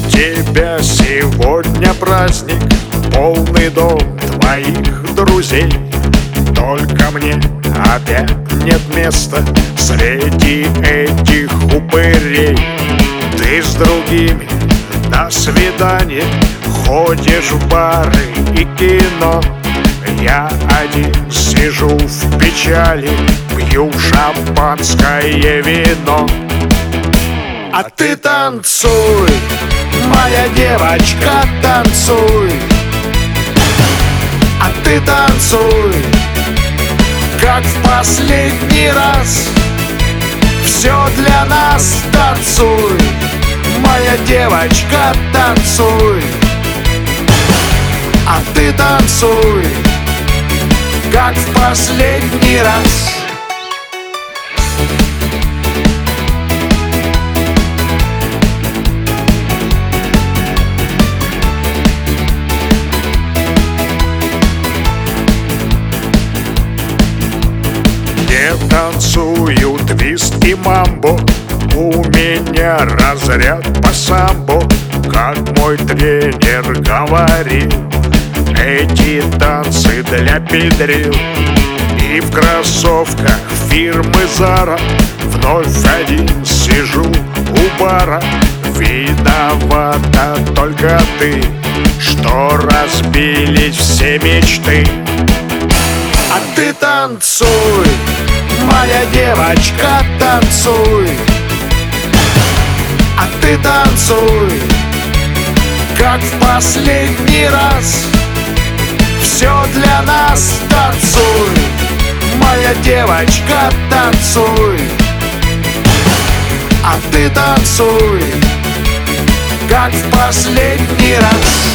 тебя сегодня праздник, полный дом твоих друзей. Только мне опять нет места среди этих упырей. Ты с другими на свидание ходишь в бары и кино. Я один сижу в печали, пью шампанское вино. А ты танцуй, моя девочка, танцуй. А ты танцуй, как в последний раз. Все для нас, танцуй, моя девочка, танцуй. А ты танцуй, как в последний раз. Не танцую твист и мамбо, у меня разряд по самбо. Как мой тренер говорил, эти танцы для педрил. И в кроссовках фирмы Zara вновь один сижу у бара. Виновата только ты, что разбились все мечты. А ты танцуй, моя девочка, танцуй. А ты танцуй, как в последний раз. Все для нас, танцуй, моя девочка, танцуй. А ты танцуй, как в последний раз.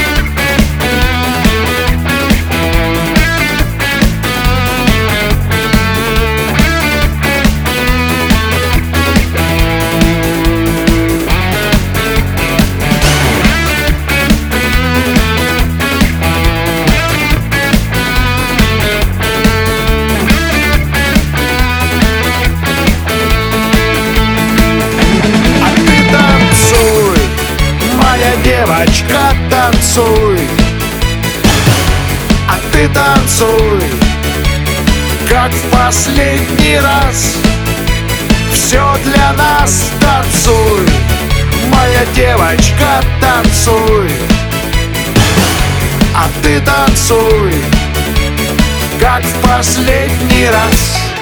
Девочка, танцуй. А ты танцуй, как в последний раз. Все для нас, танцуй, моя девочка, танцуй. А ты танцуй, как в последний раз.